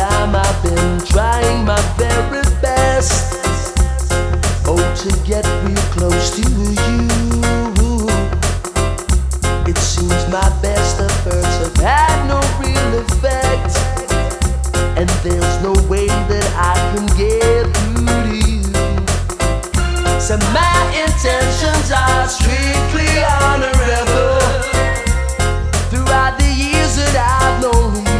time I've been trying my very best, oh, to get real close to you. It seems my best efforts have had no real effect, and there's no way that I can get through to you. So my intentions are strictly honorable throughout the years that I've known you.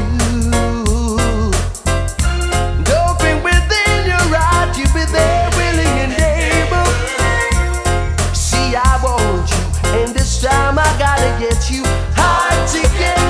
Open within your heart, you be there willing and able. See, I want you, and this time I gotta get you. Hard to get.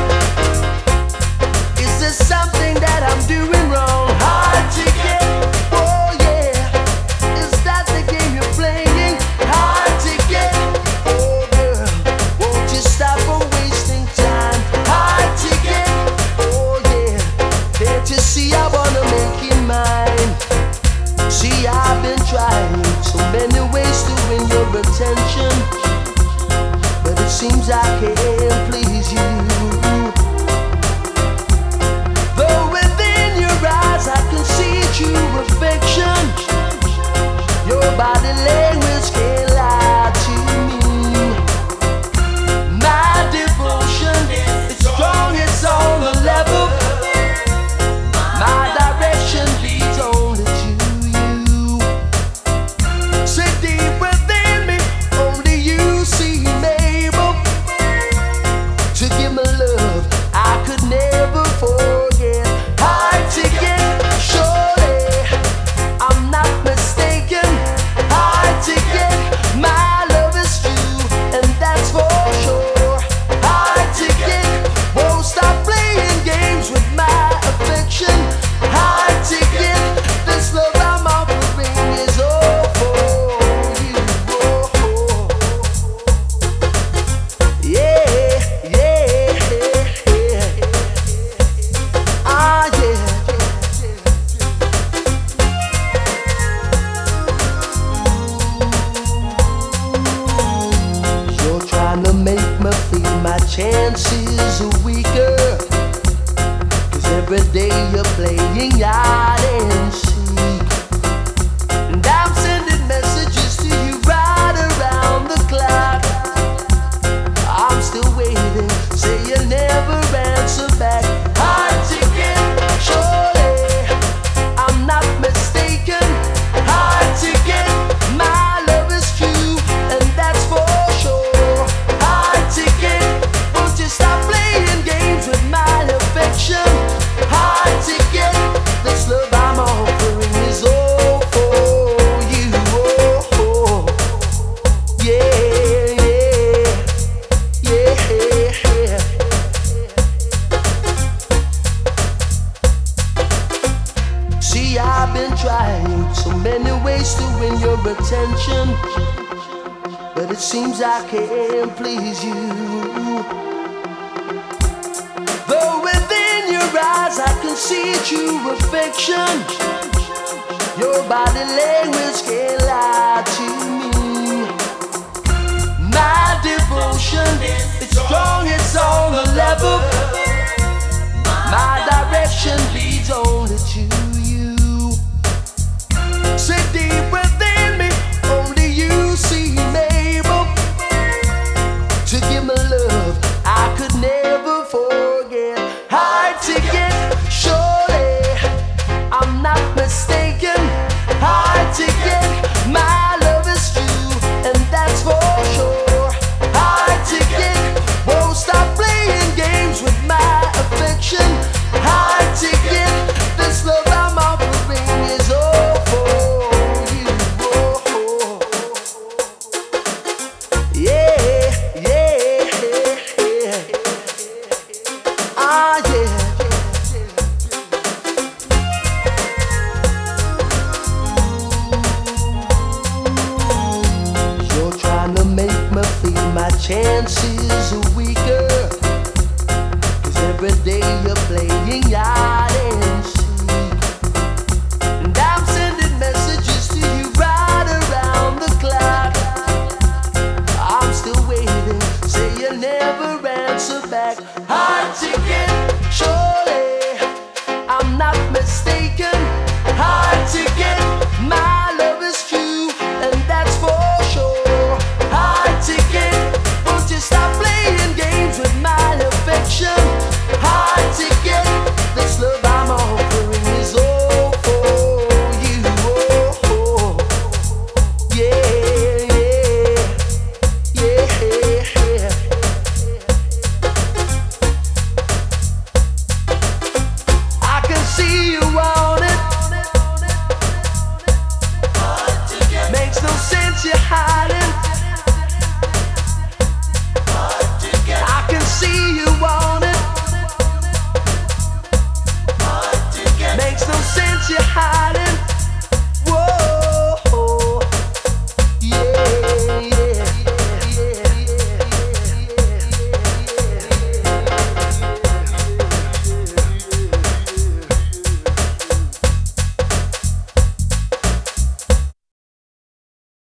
Is there something that I'm doing wrong? Hard to get. Oh yeah. Is that the game you're playing? Hard to get. Oh girl, won't you stop from wasting time? Hard to get. Oh yeah. Can't you see I wanna make you mine? See, I've been trying so many ways to win your attention, but it seems I can't please you. Though within your eyes I can see true affection, your body language can't lie to me. My devotion is strong, it's on the level. My direction leads only to you. So deep within me, only you seem able to give me love I could never forget. Hard to get, surely I'm not mistaken. Hard to get, my love is true, and that's for sure. Hard to get, won't stop playing games with my affection. Hard to get, this love I'm offering is all for you. Oh, yeah, yeah, yeah. Ah, yeah. You're trying to make me feel my chances are weaker, 'cause every day you're playing hide and seek, and I'm sending messages to you right around the clock. I'm still waiting, say you never answer back. Hard to get, surely I'm not mistaken. Hard to get, my love is true, and that's for sure. Hard to get, won't you stop playing games with my affection? Hard to get, this love I'm offering is all for you. Oh, yeah, yeah, yeah. See, I've been trying so many ways to win your attention, but it seems I can't please you. Though within your eyes I can see true affection, your body language can't lie to me. My devotion, it's strong, it's on the level. My direction leads only to you. So deep within me, only you seem able to give me love I could never forget. Hard to get, surely I'm not mistaken. Hard to get, my love is true, and that's for sure. Hard to get, won't stop playing games with my affection. Hard to get, this love I'm offering is all for you. Oh, yeah, yeah, yeah. Ah, yeah. You're trying to make me feel my chances are weaker, 'cause every day you're playing hide and seek, and I'm sending messages to you right around the clock. I'm still waiting, say you never answer back. Hard to get, surely I'm not mistaken. mistaken. Hard to get, my love is true, and that's for sure. Hard to get, won't you stop playing games with my affection? Hard to get, this love I'm offering is all for you. Oh, yeah, yeah, yeah. I can see you want it. Makes no sense you're hiding. I can see you want it. Makes no sense you're hiding.